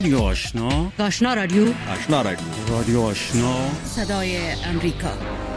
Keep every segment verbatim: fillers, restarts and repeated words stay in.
رادیو آشنا آشنا رادیو آشنا رادیو رادیو آشنا صدای امریکا.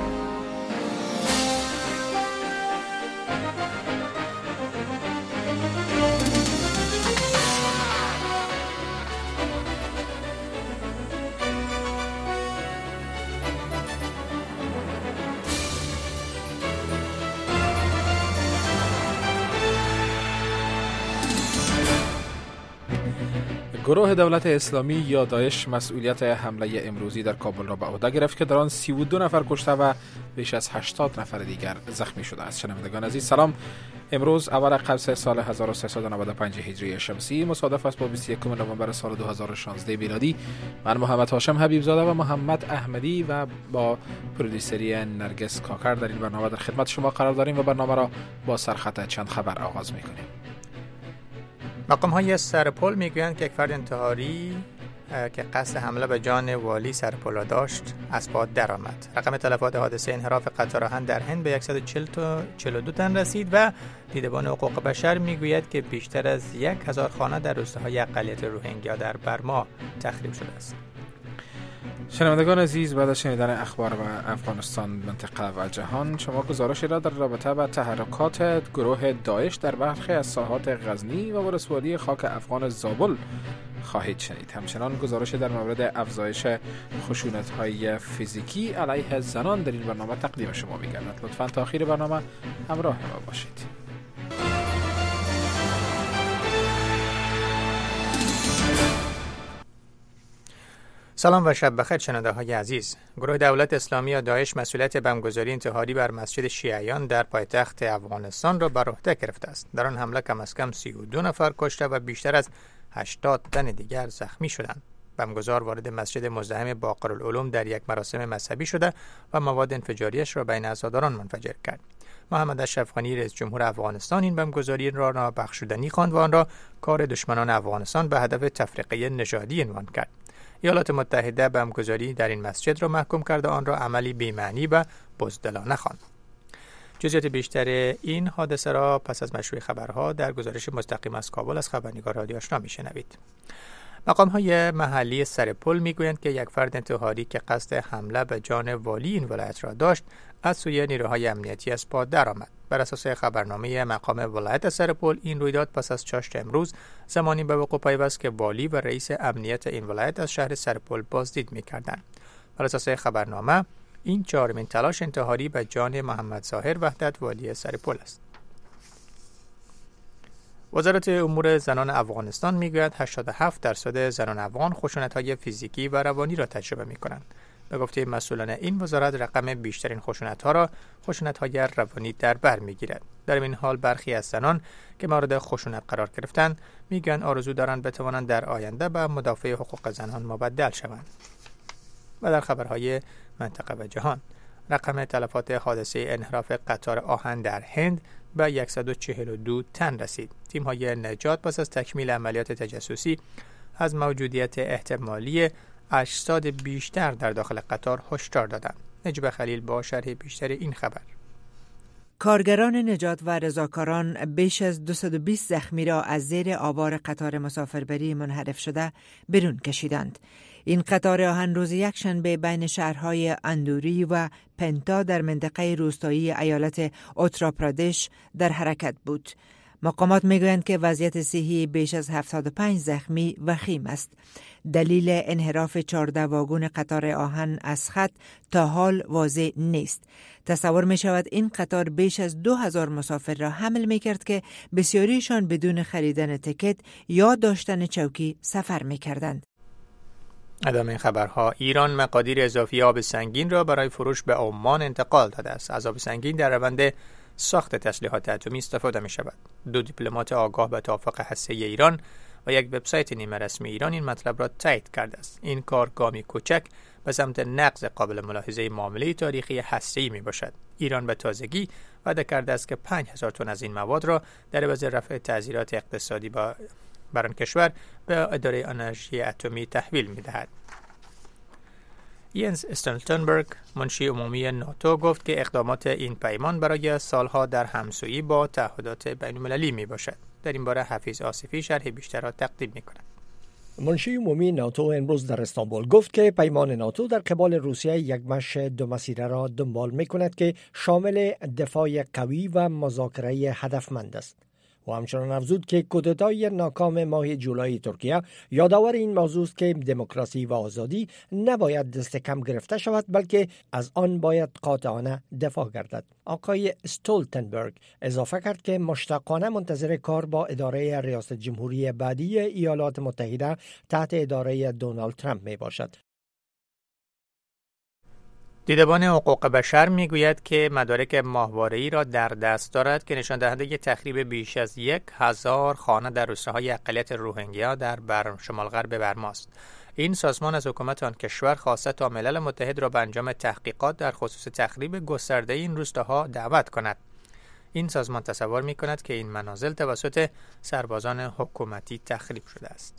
گروه دولت اسلامی یا داعش مسئولیت حمله امروزی در کابل را به عهده گرفت که در آن سی و دو نفر کشته و بیش از هشتاد نفر دیگر زخمی شده است. شنوندگان عزیز سلام. امروز اول قبسه سال هزار و سیصد و نود و پنج هجری شمسی مصادف است با بیست و یکم نوامبر سال دو هزار و شانزده میلادی. من محمد هاشم حبیب زاده و محمد احمدی و با پرودیوسری نرگس کاکر در این برنامه در خدمت شما قرار داریم و برنامه را با سرخط چند خبر آغاز می‌کنیم. مقام‌های سرپل میگویند که یک فرد انتحاری که قصد حمله به جان والی سرپل را داشت از پا درآمد. رقم تلفات حادثه انحراف قطار آهن در هند به صد و چهل تا چهل و دو تن رسید و دیدبان حقوق بشر میگوید که بیشتر از یک هزار خانه در روستاهای اقلیت روهینگیا در برما تخریب شده است. شنوندگان عزیز، بعد از شنیدن اخبار و افغانستان، منطقه و جهان، شما گزارشی را در رابطه با تحرکات گروه داعش در برخی از ساحات غزنی و ولسوالی خاک افغان زابل خواهید شنید. همچنان گزارشی در مورد افزایش خشونت‌های فیزیکی علیه زنان در این برنامه تقدیم شما می‌گردد. لطفاً تا آخر برنامه همراه ما باشید. سلام و شب بخیر شنونده های عزیز. گروه دولت اسلامی یا داعش مسئولیت بمبگذاری انتحاری بر مسجد شیعیان در پایتخت افغانستان را بر عهده گرفته است. در آن حمله کم از کم سی و دو نفر کشته و بیشتر از هشتاد تن دیگر زخمی شدند. بمبگذار وارد مسجد مزدحم باقرالعلوم در یک مراسم مذهبی شده و مواد انفجاریش را بین عزاداران منفجر کرد. محمد اشرف غنی رئیس جمهور افغانستان این بمبگذاری را نابخشودنی خواند و آن را کار دشمنان افغانستان به هدف تفرقه نژادی عنوان کرد. ایالات متحده بمبگذاری در این مسجد را محکوم کرده آن را عملی بی‌معنی و بزدلانه خواند. جزئیات بیشتر این حادثه را پس از مشروع خبرها در گزارش مستقیم از کابل از خبرنگار رادیو آشنا میشنوید. مقام‌های محلی سرپل میگویند که یک فرد انتحاری که قصد حمله به جان والی این ولایت را داشت از سوی نیروهای امنیتی از پا درآمد. بر اساس خبرنامه مقام ولایت سرپل این رویداد پس از چاشت امروز زمانی به وقوع پیوست که والی و رئیس امنیت این ولایت از شهر سرپل بازدید می‌کردند. بر اساس خبرنامه این چهارمین تلاش انتحاری به جان محمد ظاهر وحدت والی سرپل است. وزارت امور زنان افغانستان میگوید هشتاد و هفت درصد زنان افغان خشونت‌های فیزیکی و روانی را تجربه می‌کنند. به گفته مسئولان این وزارت رقم بیشترین خشونت‌ها را خشونت‌های روانی در بر می‌گیرد. در این حال برخی از زنان که مورد خشونت قرار گرفتند میگویند آرزو دارند بتوانند در آینده به مدافع حقوق زنان مبدل شوند. و در خبرهای منطقه و جهان، رقم تلفات حادثه انحراف قطار آهن در هند به صد و چهل و دو تن رسید. تیم‌های نجات پس از تکمیل عملیات تجسسی از موجودیت احتمالی اجساد بیشتر در داخل قطار هشدار دادند. نجیب خلیل با شرح بیشتر این خبر. کارگران نجات و رضاکاران بیش از دویست و بیست زخمی را از زیر آوار قطار مسافربری منحرف شده بیرون کشیدند. این قطار آهن روز یکشنبه بین شهرهای اندوری و پنتا در منطقه روستایی ایالت اترا پردش در حرکت بود. مقامات میگویند که وضعیت صحی بیش از هفتاد و پنج زخمی وخیم است. دلیل انحراف چهارده واگن قطار آهن از خط تا حال واضح نیست. تصور می شود این قطار بیش از دو هزار مسافر را حمل می کرد که بسیاریشان بدون خریدن تکت یا داشتن چوکی سفر می کردند. ادامه این خبرها، ایران مقادیر اضافی آب سنگین را برای فروش به عمان انتقال داده است. از آب سنگین در روند ساخت تسلیحات اتمی استفاده می شود. دو دیپلمات آگاه به توافق هسته ایران و یک وبسایت نیمه رسمی ایران این مطلب را تایید کرده است. این کار گامی کوچک به سمت نقض قابل ملاحظه معامله تاریخی هسته‌ای می باشد. ایران به تازگی وعده کرده است که پنج هزار تن از این مواد را در عوض رفع تعزیرات اقتصادی با بر آن کشور به اداره انرژی اتمی تحویل می دهد. ینس استولتنبرگ منشی عمومی ناتو گفت که اقدامات این پیمان برای سالها در همسویی با تعهدات بین‌المللی می باشد. در این باره حفیظ آصفی شرح بیشتر را تقدیم می کند. منشی عمومی ناتو امروز در استانبول گفت که پیمان ناتو در قبال روسیه یک مشی دو مسیره را دنبال می کند که شامل دفاع قوی و مذاکره هدفمند است. و همچنان افزود که کودتای ناکام ماه جولای ترکیه یادآور این موضوع است که دموکراسی و آزادی نباید دست کم گرفته شود، بلکه از آن باید قاطعانه دفاع گردد. آقای استولتنبرگ اضافه کرد که مشتاقانه منتظر کار با اداره ریاست جمهوری بعدی ایالات متحده تحت اداره دونالد ترامپ می باشد. دیدبان حقوق بشر میگوید که مدارک ماهواره‌ای را در دست دارد که نشان دهنده تخریب بیش از یک هزار خانه در روستاهای اقلیت روهینگیا در بر شمال غرب برما است. این سازمان از حکومت آن کشور خواسته تا ملل متحد را به انجام تحقیقات در خصوص تخریب گسترده این روستاها دعوت کند. این سازمان تصور می‌کند که این منازل توسط سربازان حکومتی تخریب شده است.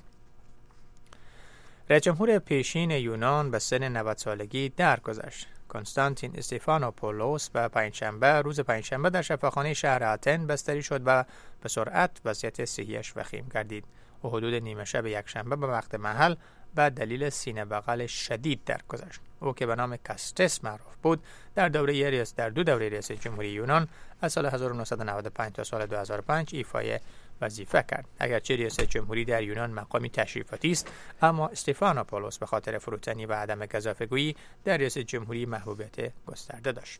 رئیس جمهور پیشین یونان به سن نود سالگی درگذشت. کنستانتین استفانوپولوس و پنجشنبه روز پنجشنبه در شفاخانه شهر آتن بستری شد و به سرعت وضعیت صحیش وخیم گردید. او حدود نیمه شب یکشنبه به وقت محل به دلیل سینه بغل شدید درگذشت. او که به نام کاستس معروف بود در دوره ریاست در دو دوره ریاست جمهوری یونان از سال هزار و نهصد و نود و پنج تا سال دو هزار و پنج ایفای وظیفه کرد. اگرچه ریاست جمهوری در یونان مقامی تشریفاتی است، اما استفانوپولوس به خاطر فروتنی و عدم گزافه‌گویی در ریاست جمهوری محبوبیت گسترده داشت.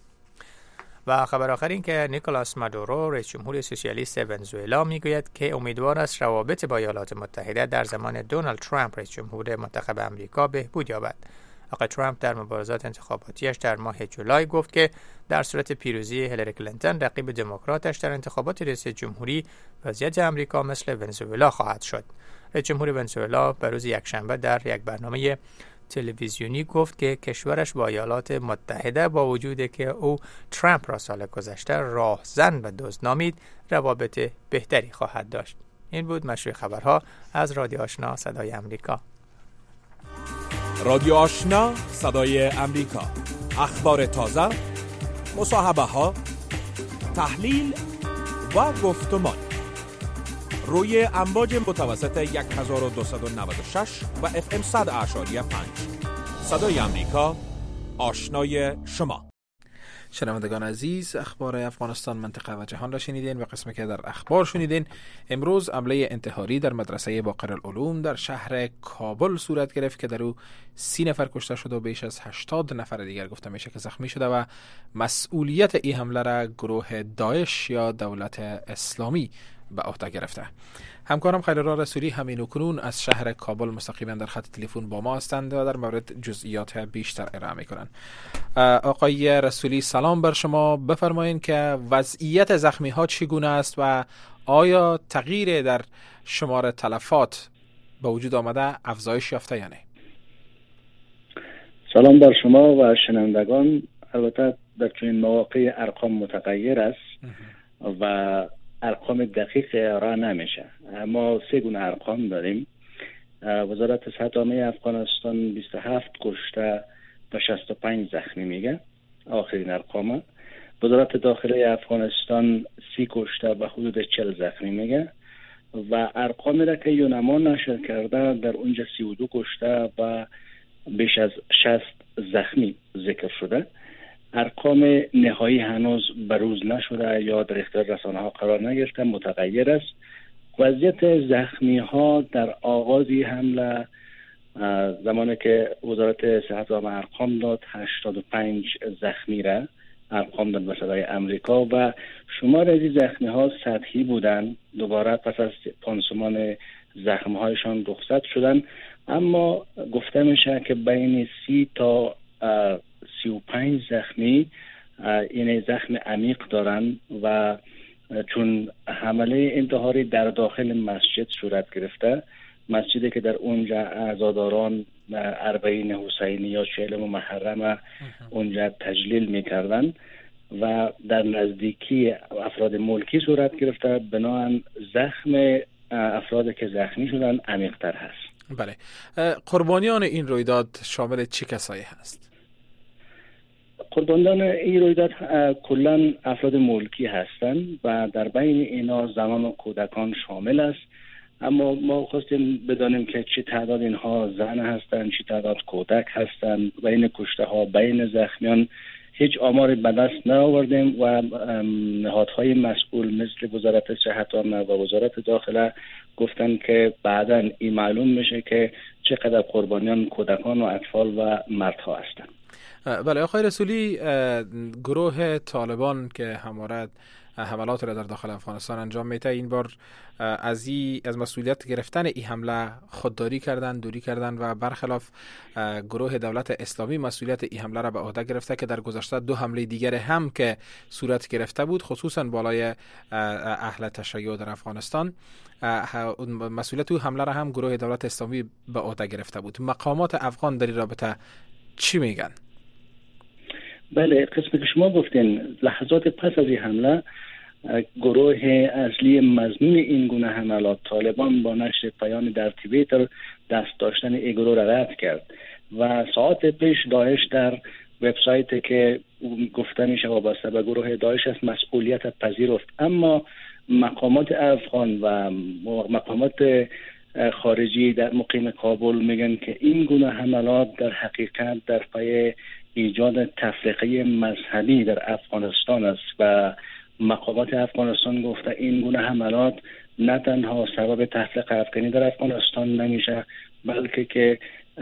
و خبر آخر این که نیکولاس مادورو رئیس جمهور سوسیالیست ونزوئلا میگوید که امیدوار است روابط با ایالات متحده در زمان دونالد ترامپ رئیس جمهور منتخب آمریکا بهبود یابد. آقای ترامپ در مبارزات انتخاباتیش در ماه جولای گفت که در صورت پیروزی هیلاری کلینتون رقیب دموکراتش در انتخابات ریاست جمهوری وضعیت آمریکا مثل ونزوئلا خواهد شد. رئیس جمهور ونزوئلا به روز یکشنبه در یک برنامه تلویزیونی گفت که کشورش با ایالات متحده با وجودی که او ترامپ را سال گذشته راهزن و دزد نامید روابط بهتری خواهد داشت. این بود مشروع خبرها از رادیو آشنا صدای آمریکا. رادیو آشنا صدای آمریکا، اخبار تازه، مصاحبه ها، تحلیل و گفتمان روی امواج متوسط هزار و دویست و نود و شش و اف ام صد اعشاری پنج. صدای آمریکا، آشنای شما. شنوندگان عزیز، اخبار افغانستان، منطقه و جهان را شنیدین و قسمی که در اخبار شنیدین. امروز حمله انتحاری در مدرسه باقرالعلوم در شهر کابل صورت گرفت که در او سی نفر کشته شد و بیش از هشتاد نفر دیگر گفته میشه که زخمی شده و مسئولیت این حمله را گروه داعش یا دولت اسلامی به عهده گرفته. همکارم خیرالله رسولی همین اکنون از شهر کابل مستقیما در خط تلفن با ما هستند و در مورد جزئیات بیشتر ارائه میکنند. آقای رسولی سلام بر شما، بفرمایید که وضعیت زخمی ها چگونه است و آیا تغییر در شمار تلفات به وجود آمده افزایش یافته یا نه؟ سلام بر شما و شنوندگان. البته در چنین مواقع ارقام متغیر است و ارقام دقیق ارائه نمیشه. ما سه گونه ارقام داریم. وزارت صحت عامه افغانستان بیست و هفت کشته و شصت و پنج زخمی میگه، آخرین ارقام. وزارت داخله افغانستان سی کشته و حدود چهل زخمی میگه و ارقامی را که یونما نشر کرده در اونجا سی و دو کشته و بیش از شصت زخمی ذکر شده. ارقام نهایی هنوز بروز نشده یا در اختیار رسانه ها قرار نگرفته، متغیر است. وضعیت زخمی ها در آغازی حمله زمانی که وزارت صحت عامه ارقام داد هشتاد و پنج زخمی را ارقام داد به صدای آمریکا و شمار از این زخمی ها سطحی بودند. دوباره پس از پانسمان زخم هایشان رخصت شدن، اما گفته میشه که بین سی تا سی و پنج زخمی این زخم عمیق دارن و چون حمله انتحاری در داخل مسجد صورت گرفته، مسجدی که در اونجا عزاداران اربعین حسینی یا چهلم محرم اونجا تجلیل میکردن و در نزدیکی افراد ملکی صورت گرفته، بنابراین زخم افرادی که زخمی شدن عمیق‌تر هست. بله، قربانیان این رویداد شامل چه کسایی هست؟ قربانیان این رویداد کلا افراد ملکی هستند و در بین اینا زنان و کودکان شامل است. اما ما خواستیم بدانیم که چه تعداد اینها زن هستند، چه تعداد کودک هستند، بین کشته ها، بین زخمیان هیچ آماری به دست نآوردیم و نهادهای مسئول مثل وزارت صحت عامه و وزارت داخله گفتن که بعداً این معلوم میشه که چقدر قربانیان کودکان و اطفال و مردها هستند. بله آقای رسولی، گروه طالبان که همواره حملات را در داخل افغانستان انجام میده این بار از ای از مسئولیت گرفتن این حمله خودداری کردن، دوری کردن و برخلاف گروه دولت اسلامی مسئولیت این حمله را به عهده گرفته که در گذشته دو حمله دیگر هم که صورت گرفته بود، خصوصا بالای اهل تشیع در افغانستان، مسئولیت او حمله را هم گروه دولت اسلامی به عهده گرفته بود. مقامات افغان در این رابطه چی میگن؟ بله، قسمی که شما گفتین لحظات پس از این حمله گروه اصلی مضمون این گونه حملات طالبان با نشر پیام در توییتر دست داشتن این گروه را رد کرد و ساعت پیش داعش در وبسایت که گفته میشه وابسته به گروه داعش است مسئولیت پذیرفت، اما مقامات افغان و مقامات خارجی در مقیم کابل میگن که این گونه حملات در حقیقت در پای ایجاد تفرقه مذهبی در افغانستان است و مقامات افغانستان گفته این گونه حملات نه تنها سبب تفرقه افغانی در افغانستان نمیشه بلکه که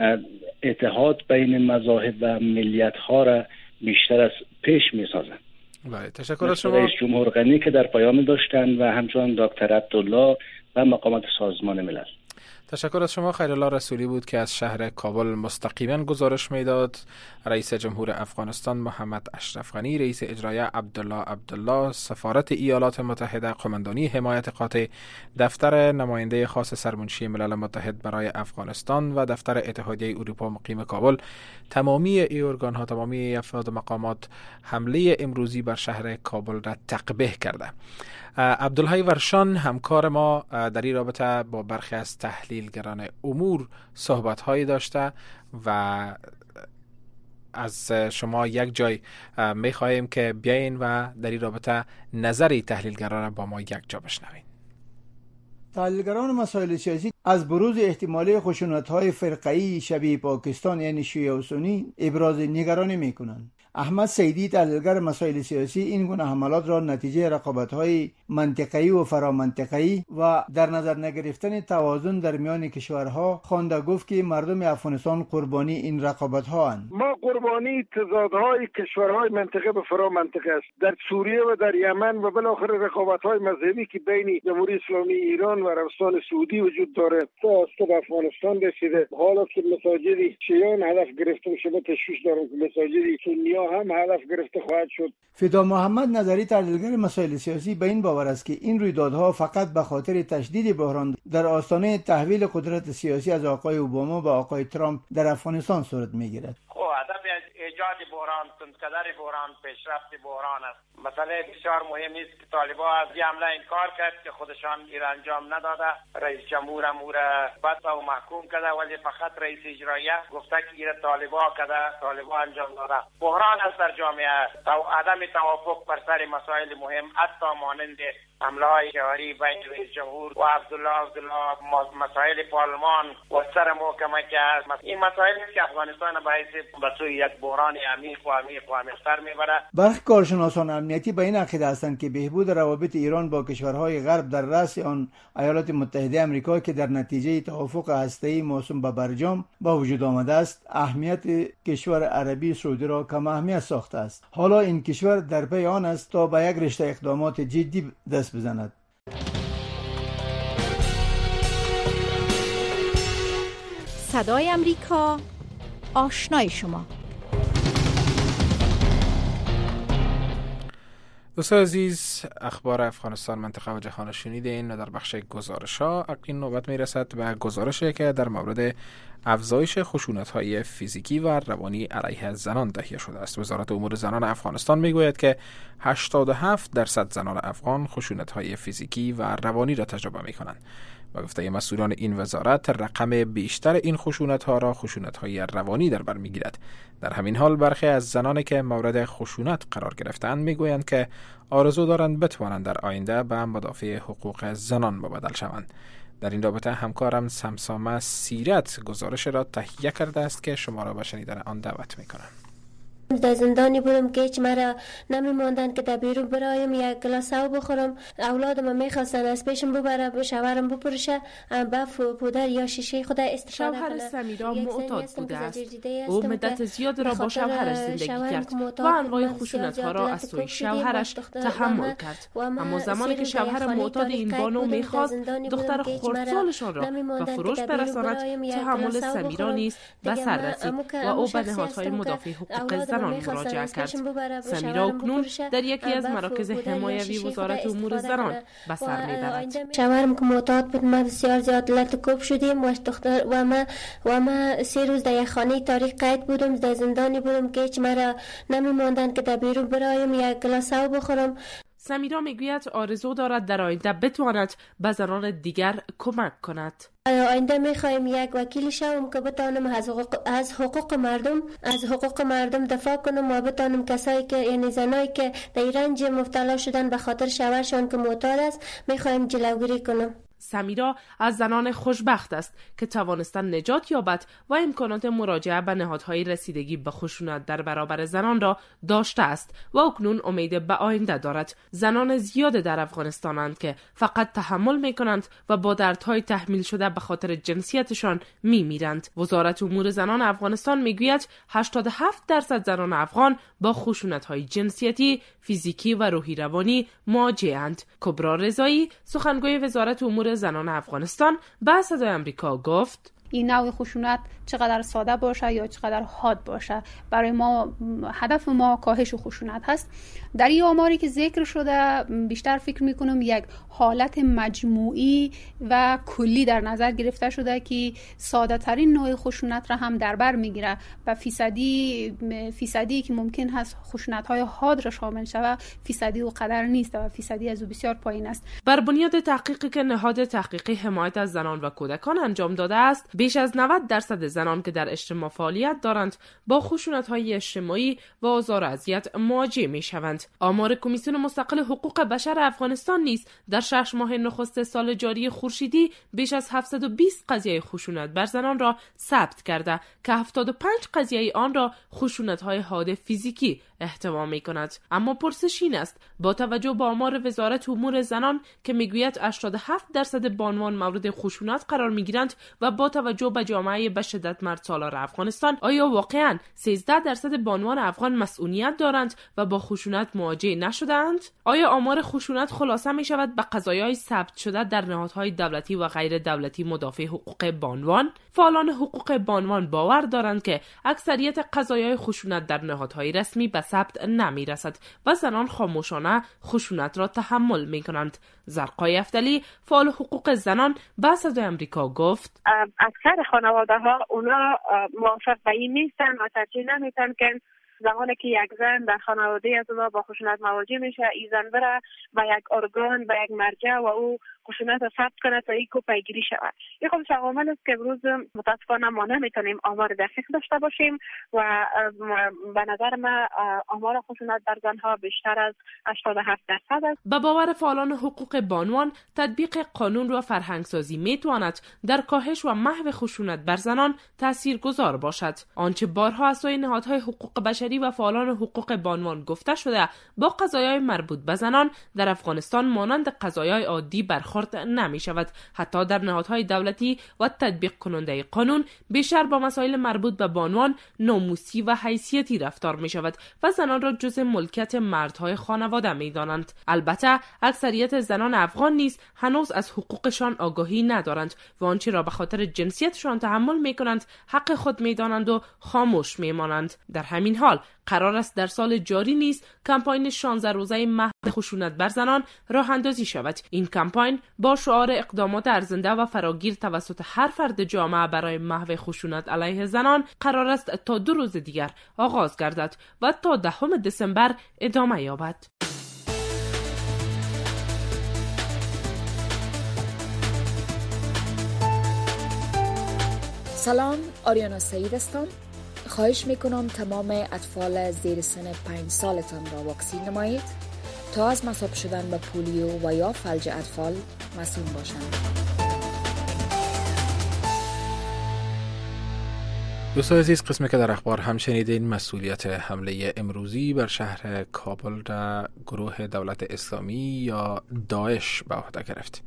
اتحاد بین مذاهب و ملیت ها را بیشتر از پیش میسازند. بله، تشکر از شما. رئیس جمهور غنی که در پیام داشتن و همچنان دکتر عبدالله و مقامات سازمان ملل. تشکر از شما. خیرالله رسولی بود که از شهر کابل مستقیما گزارش میداد. رئیس جمهور افغانستان محمد اشرف غنی، رئیس اجرایی عبدالله عبدالله، سفارت ایالات متحده، قماندانی حمایت قاطع، دفتر نماینده خاص سرمنشی ملل متحد برای افغانستان و دفتر اتحادیه اروپا مقیم کابل، تمامی ای ارگان ها، تمامی افراد و مقامات حمله امروزی بر شهر کابل را تقبیح کرده. عبدالحی ورشان همکار ما در این رابطه با برخی از تحلیلگران امور صحبت‌هایی داشته و از شما یک جای می‌خواهیم که بیاین و در این رابطه نظر تحلیلگران را با ما یک جا بشنوین. تحلیلگران مسائل سیاسی از بروز احتمالی خشونت‌های فرقه‌ای شبیه پاکستان یعنی شیعه و سنی ابراز نگرانی می‌کنند. احمد سیدی، تحلیلگر مسائل سیاسی، این گونه حملات را نتیجه رقابت‌های منطقه‌ای و فرامنطقه‌ای و در نظر نگرفتن توازن در میان کشورها خوانده، گفت که مردم افغانستان قربانی این رقابت‌ها اند. ما قربانی تضادهای کشورهای منطقه و فرامنطقه است. در سوریه و در یمن و بالاخره رقابت‌های مذهبی که بین جمهوری اسلامی ایران و عربستان سعودی وجود داره تا به افغانستان رسیده. حالا که مساجد شیعیان هدف گرفته شده، تشویش دارن که مساجد سنی هم هدف گرفته خواهد شد. فدا محمد نظری، تحلیلگر مسائل سیاسی، به این باور است که این رویدادها فقط به خاطر تشدید بحران در آستانه تحویل قدرت سیاسی از آقای اوباما به آقای ترامپ در افغانستان صورت میگیرد. خب هدف ایجاد بحران، تندکدر بحران، پیشرفت بحران است. مسئله بسیار مهمی است که طالبان از این حمله انکار کرد که خودشان این انجام نداده. رئیس جمهور امور بد و محکوم کرده، ولی فقط رئیس اجرایی گفته که این طالبان کرده، طالبان انجام داده. بحران است در جامعه. عدم توافق بر سر مسائل مهم، حتی مانند حمله های جاری بین رئیس جمهور و عبدالله عبدالله، مسائل پارلمان و سر محکمه که است. این مسائل است که افغانستان به حیث به سوی یک بحران عمیق و عمیق و عمیق‌تر میبره. برخی کارشناسان امنیتی به این عقیده هستند که بهبود روابط ایران با کشورهای غرب در رأس آن ایالات متحده آمریکا که در نتیجه توافق هسته‌ای موسوم به برجام با وجود آمده است، اهمیت کشور عربی سعودی را کم اهمیت ساخته است. حالا این کشور در پی آن است تا به یک رشته اقدامات جدی دست بزند. صدای امریکا، آشنای شما. دوستان عزیز، اخبار افغانستان، منطقه و جهان شنیدین و در بخش گزارش‌ها این نوبت میرسد به گزارشی که در مورد افزایش خشونت‌های فیزیکی و روانی علیه زنان تهیه شده است. وزارت امور زنان افغانستان میگوید که هشتاد و هفت درصد زنان افغان خشونت‌های فیزیکی و روانی را تجربه می‌کنند. و گفته مسئولان این وزارت رقم بیشتر این خشونت‌ها را خشونت‌های روانی در بر می‌گیرد. در همین حال برخی از زنانی که مورد خشونت قرار گرفتند میگویند که آرزو دارند بتوانند در آینده به مدافع حقوق زنان مبادل شوند. در این رابطه همکارم سمسامه سیرت گزارش را تهیه کرده است که شما را به شنیدن آن دعوت میکنم. در زندانی بودم که هیچ مرا نمیماندن که در بیرون برایم یک گلاس آب بخورم. اولادم میخواستن از پیشم ببره شوهرم بپرشه بف پودر یا شیشه خود استفاده کنه. شوهر سمیرا معتاد بوده است. او مدت زیاد را با شوهرش زندگی کرد و انواع خشونت‌ها را از سوی شوهرش تحمل کرد. اما زمانی که شوهر معتاد این بانو میخواست دختر خردسالشان را به فروش برساند، تحمل سمیرا نیز به سر رسید و او به نهادهای مدافع حقوق زنان مراجعه کرد. سمیرا اکنون در یکی از مراکز حمایوی وزارت امور زنان به سر میبرد. شوهرم که معتاد بود، ما بسیار زیاد لطکوب شدیم و دختر و ما و ما سه روز در یک خانه تاریخ قید بودم، در زندانی بودم که هیچ مرا نمیماندن که در بیرون برایم یک گلاس آب بخورم. سمیرا میگوید آرزو دارد در آینده بتواند به زنان دیگر کمک کند. آینده میخوایم یک وکیل شوم که بتانم از حقوق, از حقوق مردم از حقوق مردم دفاع کنم و بتانم کسایی که یعنی زنایی که در رنج مبتلا شدن به خاطر شوهرشان که معتاد است میخوایم جلوگیری کنم. سمیرا از زنان خوشبخت است که توانستن نجات یابد و امکانات مراجعه به نهادهای رسیدگی به خشونت در برابر زنان را داشته است و اکنون امید به آینده دارد. زنان زیاد در افغانستانند که فقط تحمل میکنند و با دردهای تحمیل شده به خاطر جنسیتشان میمیرند. وزارت امور زنان افغانستان میگوید هشتاد و هفت درصد زنان افغان با خشونت‌های جنسیتی، فیزیکی و روحی روانی مواجه‌اند. کبرا رضایی، سخنگوی وزارت امور زنان افغانستان، به صدای آمریکا گفت این نوع خشونت چقدر ساده باشه یا چقدر حاد باشه، برای ما هدف ما کاهش خشونت هست. در این آماری که ذکر شده بیشتر فکر میکنم یک حالت مجموعی و کلی در نظر گرفته شده که ساده ترین نوع خشونت را هم در بر میگیره و فیصدی فیصدی که ممکن هست خشونت های حاد را شامل شود فیصدی و قدر نیست و فیصدی از او بسیار پایین است. بر بنیاد تحقیقی که نهاد تحقیقی حمایت از زنان و کودکان انجام داده است، بیش از نود درصد زنان که در اجتماع فعالیت دارند با خشونت‌های اجتماعی و آزار و اذیت مواجه می‌شوند. آمار کمیسیون مستقل حقوق بشر افغانستان نیز در شش ماه نخست سال جاری خورشیدی بیش از هفتصد و بیست قضیه خشونت بر زنان را ثبت کرده که هفتاد و پنج قضیه آن را خشونت‌های حاد فیزیکی احتوا می‌کند. اما پرسش این است با توجه به آمار وزارت امور زنان که میگوید هشتاد و هفت درصد بانوان مورد خشونت قرار می‌گیرند و با توجه به جامعه به شدت مرد سالار افغانستان، آیا واقعاً سیزده درصد بانوان افغان مسئولیت دارند و با خشونت مواجه نشده‌اند؟ آیا آمار خشونت خلاصه می شود به قضایای ثبت شده در نهادهای دولتی و غیر دولتی مدافع حقوق بانوان؟ فعالان حقوق بانوان باور دارند که اکثریت قضایای خشونت در نهادهای رسمی به ثبت نمی رسد و زنان خاموشانه خشونت را تحمل می کنند. زرقای افتلی، فعال حقوق زنان، به صدای آمریکا گفت اکثر خانواده ها اونا موافق به این نیستن و ترجیح نمیدن که زمانی که یک زن در خانواده از اونا با خشونت مواجه میشه، این زن بره به یک ارگان و یک مرجع و او خشونت را ثبت کنه تا اینکو پیگیری شود. این خودش عوامل است که امروز متاسفانه ما نمیتونیم آمار دقیق داشته باشیم و به نظر من آمار خشونت در زنها بیشتر از هشتاد و هفت درصد است. به باور فعالان حقوق بانوان، تطبیق قانون و فرهنگسازی میتواند در کاهش و محو خشونت بر زنان تاثیرگذار باشد. آنچه بارها از سوی نهادهای حقوق بشری و فعالان حقوق بانوان گفته شده، با قضایای مربوط به زنان در افغانستان مانند قضایای عادی برخورد نمی شود. حتی در نهادهای دولتی و تطبیق کننده قانون بیشتر با مسائل مربوط به بانوان ناموسی و حیثیتی رفتار می شود و زنان را جزء ملکیت مردهای خانواده می دانند. البته اکثریت زنان افغان نیز هنوز از حقوقشان آگاهی ندارند و آنچه را به خاطر جنسیتشان تحمل می کنند حق خود می دانند و خاموش می مانند. در همین حال قرار است در سال جاری نیز کمپاین شانزده روزه محو خشونت بر زنان راه اندازی شود. این کمپاین با شعار اقدامات ارزنده و فراگیر توسط هر فرد جامعه برای محو خشونت علیه زنان قرار است تا دو روز دیگر آغاز گردد و تا دهم دسامبر ادامه یابد. سلام، آریانا سعید هستم. خواهش میکنم تمام اطفال زیر سن پنج سالتان را واکسین نمایید تا از مصاب شدن به پولیو و یا فلج اطفال مسئول باشند. دوستان عزیز، قسمی که در اخبار هم شنیدین مسئولیت حمله امروزی بر شهر کابل را گروه دولت اسلامی یا داعش به عهده گرفت.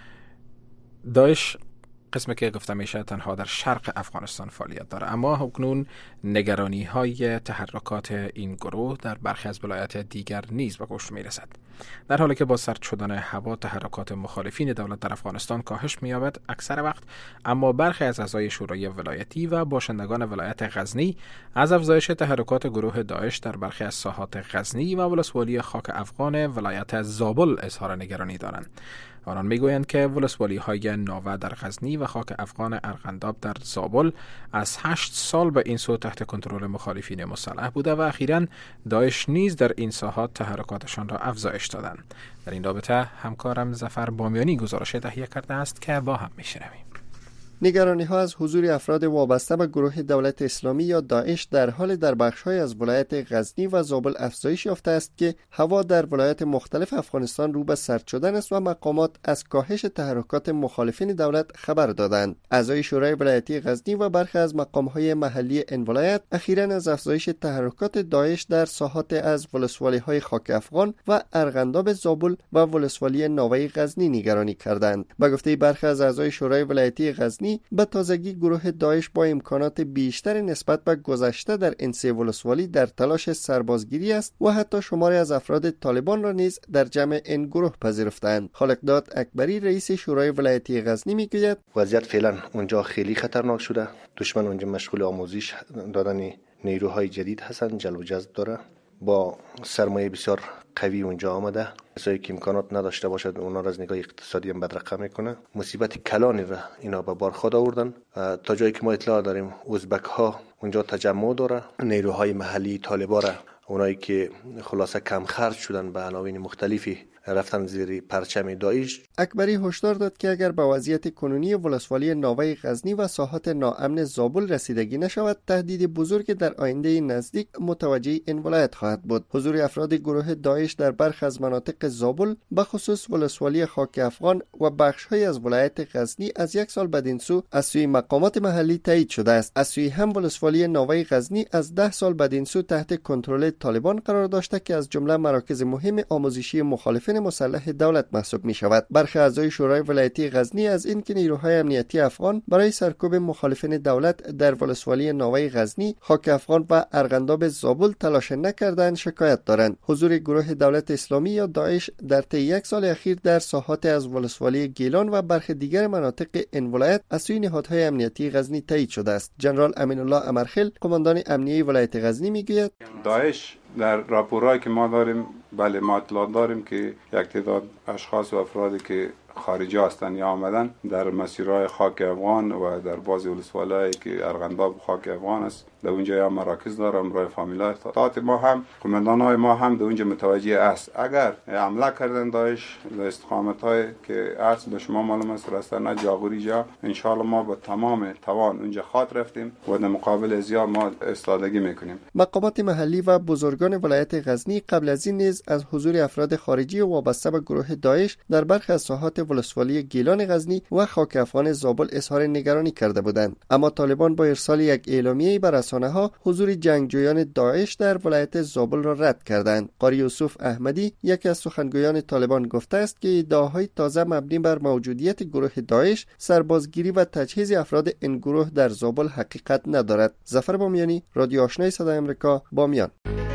داعش قسمی که گفته میشه تنها در شرق افغانستان فعالیت داره، اما اکنون نگرانی های تحرکات این گروه در برخی از ولایات دیگر نیز به گوش میرسد. در حالی که با سرد شدن هوا تحرکات مخالفین دولت در افغانستان کاهش می‌یابد اکثر وقت، اما برخی از اعضای شورای ولایتی و باشندگان ولایت غزنی از افزایش تحرکات گروه داعش در برخی از ساحات غزنی و ولسوالی خاک افغان ولایت زابل اظهار نگرانی دارند. آنان میگویند که ولسوالی های ناوه در غزنی و خاک افغان ارغنداب در زابل از هشت سال به این سو تحت کنترل مخالفین مسلح بوده و اخیراً داعش نیز در این ساحات تحرکاتشان را افزایش دادند. در این رابطه همکارم ظفر بامیانی گزارش تهیه کرده است که با هم میشنویم. نگرانی ها از حضور افراد وابسته به گروه دولت اسلامی یا داعش در حال در بخش‌های از ولایت غزنی و زابل افزایش یافته است که هوا در ولایات مختلف افغانستان رو به سرد شدن است و مقامات از کاهش تحرکات مخالفین دولت خبر دادند. اعضای شورای ولایتی غزنی و برخی از مقام‌های محلی این ولایت اخیراً از افزایش تحرکات داعش در ساحات از ولسوالی‌های خاک افغان و ارغنداب زابل و ولسوالی ناوه غزنی نگرانی کردند. به گفته برخی از اعضای شورای ولایتی غزنی، به تازگی گروه داعش با امکانات بیشتر نسبت به گذشته در این سه ولسوالی در تلاش سربازگیری است و حتی شماری از افراد طالبان را نیز در جمع این گروه پذیرفتند. خالقداد اکبری رئیس شورای ولایتی غزنی میگوید وضعیت فعلا اونجا خیلی خطرناک شده. دشمن اونجا مشغول آموزش دادن نیروهای جدید هستند، جلب و جذب داره، با سرمایه بسیار قوی اونجا آمده. کسایی که امکانات نداشته باشد اونا را از نگاه اقتصادی هم بدرقه میکنه. مصیبت کلانی را اینا به بار خود آوردن. تا جایی که ما اطلاع داریم ازبک ها اونجا تجمع داره، نیروهای محلی طالبا را، اونایی که خلاصه کم خرج شدن به عناوین مختلفی رفتن زیر پرچم داعش. اکبری هشدار داد که اگر به وضعیت کنونی ولسوالی ناوه غزنی و ساحات ناامن زابل رسیدگی نشود، تهدید بزرگ در آینده نزدیک متوجه این ولایت خواهد بود. حضور افراد گروه داعش در برخی از مناطق زابل، به خصوص ولسوالی خاک افغان و بخش‌های از ولایت غزنی از یک سال بدین سو از سوی مقامات محلی تایید شده است. از سوی هم ولسوالی ناوه غزنی از ده سال بدین سو تحت کنترل طالبان قرار داشته که از جمله مراکز مهم آموزشی مخالفین مسلح دولت محسوب می شود. برخی اعضای شورای ولایتی غزنی از اینکه نیروهای امنیتی افغان برای سرکوب مخالفین دولت در ولسوالی ناوه غزنی، خاک افغان و ارغنداب زابل تلاش نکردند شکایت دارند. حضور گروه دولت اسلامی یا داعش در طی یک سال اخیر در ساحات از ولسوالی گیلان و برخی دیگر مناطق این ولایت از سوی نهادهای امنیتی غزنی تایید شده است. جنرال امین الله امرخیل، قماندان امنیه ولایت غزنی میگوید داعش در راپورایی که ما داریم، بله ما اطلاع داریم که یک تعداد اشخاص و افرادی که خارجی هستند یا آمدن در مسیرهای خاک افغان و در بعضی ولسوالی‌هایی که ارغنداب خاک افغان است، در اونجا یا مراکز داره، امرای فامیلای تات ما هم قماندان‌های ما هم در اونجا متوجه است. اگر حمله کردن داعش در استقامت‌های که اصل به شما معلوم است رستن جاغوری جا، ان شاء الله ما با تمام توان اونجا خاط رفتیم و در مقابل زیاد ما استادگی میکنیم. مقامات محلی و بزرگان ولایت غزنی قبل از این نیز از حضور افراد خارجی وابسته به گروه داعش در برخی از ساحات ولسوالی گیلان غزنی و خاک افغان زابل اظهار نگرانی کرده بودند، اما طالبان با ارسال یک اعلامیه بر رسانه‌ها حضور جنگجویان داعش در ولایت زابل را رد کردند. قاری یوسف احمدی، یکی از سخنگویان طالبان، گفته است که ادعاهای تازه مبنی بر موجودیت گروه داعش، سربازگیری و تجهیز افراد این گروه در زابل حقیقت ندارد. ظفر بامیانی، رادیو آشنای صدای آمریکا، بامیان.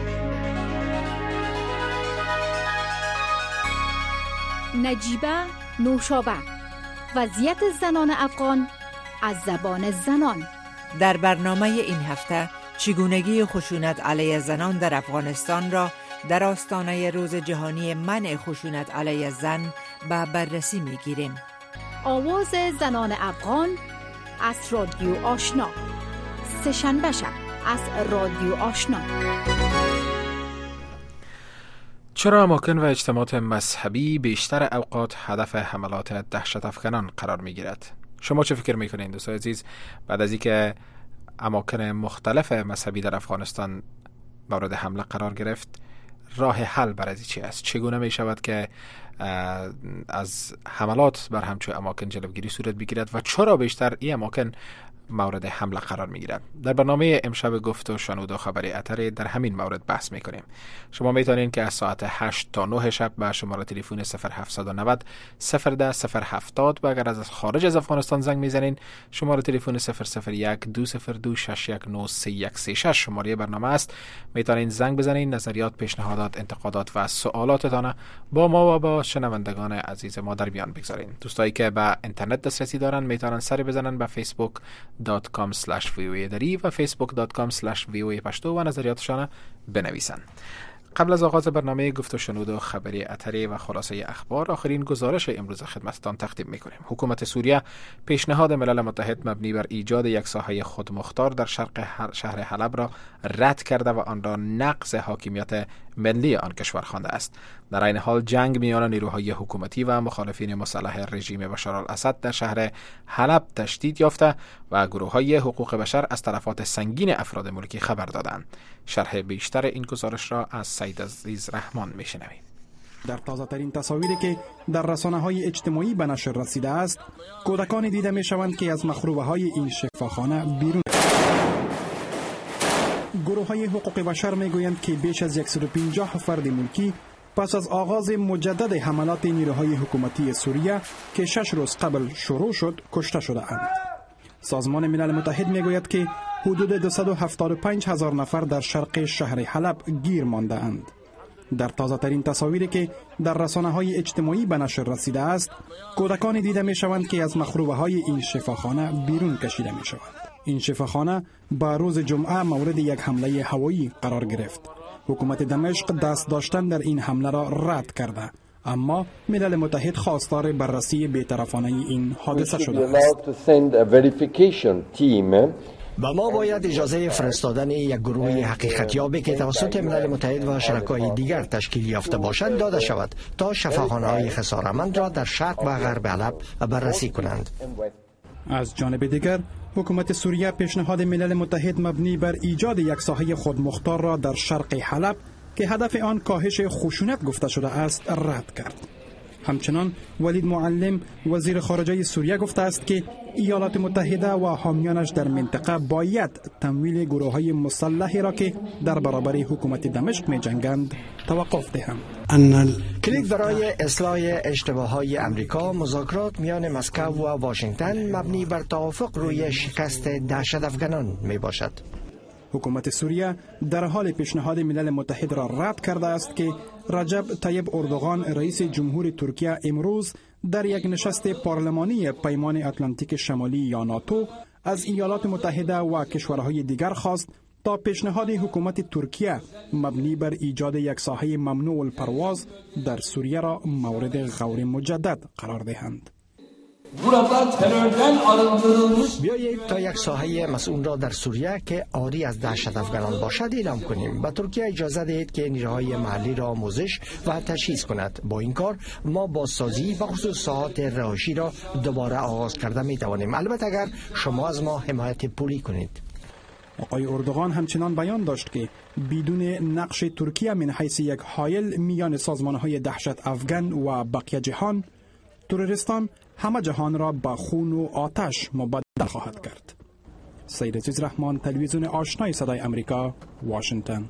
نجیبه نوشابه، وضعیت زنان افغان از زبان زنان. در برنامه این هفته چگونگی خشونت علیه زنان در افغانستان را در آستانه روز جهانی منع خشونت علیه زن به بررسی می‌گیریم. آواز زنان افغان از رادیو آشنا، سه‌شنبه شب از رادیو آشنا. چرا اماکن و اجتماعات مذهبی بیشتر اوقات هدف حملات دهشت افکنان قرار می گیرد؟ شما چه فکر میکنین دوستان عزیز؟ بعد از اینکه اماکن مختلف مذهبی در افغانستان مورد حمله قرار گرفت، راه حل برای چی است؟ چگونه می شود که از حملات بر همچون اماکن جلوگیری صورت بگیرد و چرا بیشتر این اماکن مورد حمله قرار می گیرد. در برنامه امشب گفت و شنود و خبری اتری در همین مورد بحث می کنیم. شما می توانید که از ساعت هشت تا نه شب به شماره تلفن صفر هفت نه صفر صفر ده صفر هفتاد و اگر از خارج از افغانستان زنگ می زنین شماره تلفن صفر صفر یک دو صفر دو شش یک نه سه یک سه شش شماره برنامه است. می توانید زنگ بزنین، نظریات، پیشنهادات، انتقادات و سوالاتتان با ما و با شنوندگان عزیز ما در بیان بگذارین. دوستایی که به اینترنت دسترسی دارن می توانند سری بزنن به فیسبوک دات کام اسلش وی او ای دری و فیسبوک دات کام اسلش وی او ای پشتو و نظریاتشان بنویسن. قبل از آغاز برنامه گفت و شنود و خبری اتری و خلاصه اخبار، آخرین گزارش امروز خدمتتان تقدیم می‌کنیم. حکومت سوریه پیشنهاد ملل متحد مبنی بر ایجاد یک ساحه خودمختار در شرق شهر حلب را رد کرده و آن را نقض حاکمیت ملی آن کشور خوانده است. در این حال جنگ میان نیروهای حکومتی و مخالفین مسلح رژیم بشار الاسد در شهر حلب تشدید یافته و گروه‌های حقوق بشر از تلفات سنگین افراد ملکی خبر دادند. شرح بیشتر این گزارش را از سید عزیز رحمان میشنویم. در تازه ترین تصاویری که در رسانه‌های اجتماعی به نشر رسیده است، کودکانی دیده می‌شوند که از مخروبه‌های این شفاخانه بیرون. گروه‌های حقوق بشر می‌گویند که بیش از صد و پنجاه فرد ملکی پس از آغاز مجدد حملات نیروهای حکومتی سوریه که شش روز قبل شروع شد کشته شده‌اند. سازمان ملل متحد می‌گوید که حدود دویست و هفتاد و پنج هزار نفر در شرق شهر حلب گیر مانده اند. در تازه ترین تصاویری که در رسانه‌های اجتماعی به نشر رسیده است، کودکانی دیده می‌شوند که از مخروبه‌های این شفاخانه بیرون کشیده می‌شوند. این شفاخانه با روز جمعه مورد یک حمله هوایی قرار گرفت. حکومت دمشق دست داشتن در این حمله را رد کرده، اما ملل متحد خواستار بررسی بی‌طرفانه این حادثه شده است. و ما باید اجازه فرستادن یک گروه حقیقتیابی که توسط ملل متحد و شرکای دیگر تشکیل یافته باشند داده شود تا شفاخانه‌های خسارتمند را در شرق و غرب حلب بررسی کنند. از جانب دیگر حکومت سوریه پیشنهاد ملل متحد مبنی بر ایجاد یک ساحه خودمختار را در شرق حلب که هدف آن کاهش خشونت گفته شده است رد کرد. همچنان ولید معلم وزیر خارجه سوریه گفته است که ایالات متحده و حامیانش در منطقه باید تمویل گروه‌های مسلحی را که در برابر حکومت دمشق می‌جنگند توقف دهند. کلید برای اصلاح اشتباهات امریکا، مذاکرات میان مسکو و واشنگتن مبنی بر توافق روی شکست دهشت افغانان می باشد. حکومت سوریه در حال پیشنهاد ملل متحد را رد کرده است که رجب طیب اردوغان رئیس جمهور ترکیه امروز در یک نشست پارلمانی پیمان اتلانتیک شمالی یا ناتو از ایالات متحده و کشورهای دیگر خواست تا پیشنهاد حکومت ترکیه مبنی بر ایجاد یک ساحه ممنوع الپرواز در سوریه را مورد غور مجدد قرار دهند. بیایید تا یک ساحه مسئول را در سوریه که عاری از دهشت افغانان باشد اعلام کنیم. به ترکیه اجازه دهید که نیروهای محلی را آموزش و تجهیز کند. با این کار ما بازسازی و خصوص ساحات رهاشی را دوباره آغاز کرده می توانیم، البته اگر شما از ما حمایت پولی کنید. آقای اردوغان همچنان بیان داشت که بدون نقش ترکیه من حیث یک حایل میان سازمانهای دهشت افغان و بقیه جهان، تروریستان همه جهان را با خون و آتش مبدل خواهد کرد. سید عزیز رحمان، تلویزیون آشنای صدای امریکا، واشنگتن.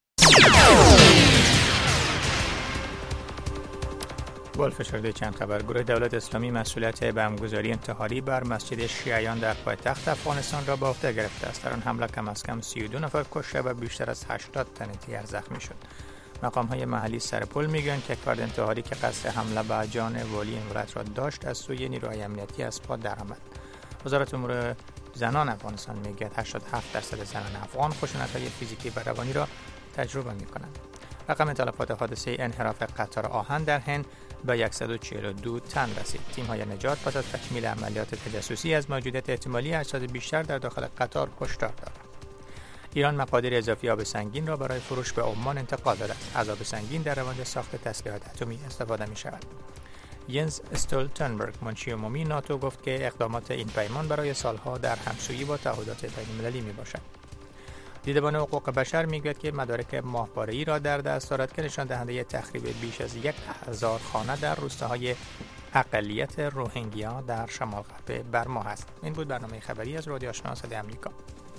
با فشرده چند خبر، گروه دولت اسلامی مسئولیت بمبگذاری انتحاری بر مسجد شیعیان در پایتخت افغانستان را به عهده گرفته است. در آن حمله کم از کم سی و دو نفر کشته و بیشتر از هشتاد تن دیگر زخمی شد. مقام‌های محلی سرپل میگویند که فرد انتحاری که قصد حمله به جان والی این ولایت را داشت از سوی نیروهای امنیتی از پا درآمد. وزارت امور زنان افغانستان میگوید هشتاد و هفت درصد زنان افغان خشونت‌های فیزیکی و روانی را تجربه می‌کنند. رقم تلفات حادثه انحراف قطار آهن در هند به صد و چهل و دو تن رسید. تیم‌های نجات پس از تکمیل عملیات تجسسی از موجودیت احتمالی اجساد بیشتر در داخل قطار هشدار داد. ایران مقادیر اضافی آب سنگین را برای فروش به عمان انتقال داده است. از آب سنگین در روند ساخت تسلیحات اتمی استفاده می شود. ینز استولتنبرگ منشی عمومی ناتو گفت که اقدامات این پیمان برای سالها در همسویی با تعهدات بین‌المللی می باشد. دیدبان حقوق بشر میگوید که مدارک ماهواره‌ای را در دست دارد که نشان دهنده تخریب بیش از یک هزار خانه در روستاهای اقلیت روهینگیا در شمال غرب برما هست. این بود برنامه خبری از رادیو آشنا صدای آمریکا.